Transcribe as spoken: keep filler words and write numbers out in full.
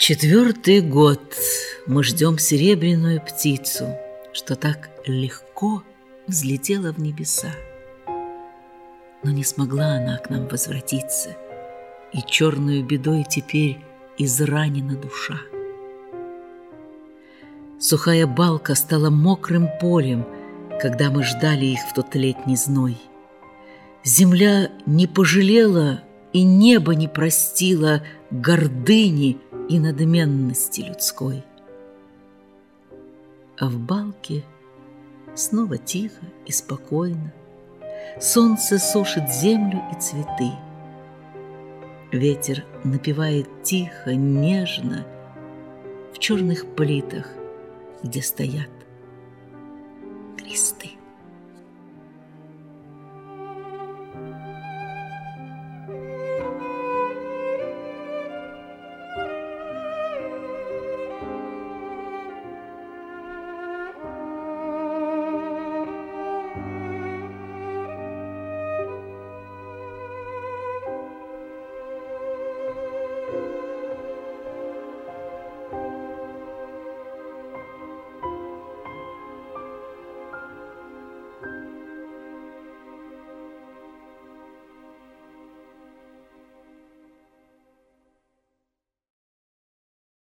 Четвертый год мы ждем серебряную птицу, что так легко взлетела в небеса. Но не смогла она к нам возвратиться, и черную бедой теперь изранена душа. Сухая балка стала мокрым полем, когда мы ждали их в тот летний зной. Земля не пожалела и небо не простило гордыни и надменности людской. А в балке снова тихо и спокойно солнце сушит землю и цветы. Ветер напевает тихо, нежно в черных плитах, где стоят кресты.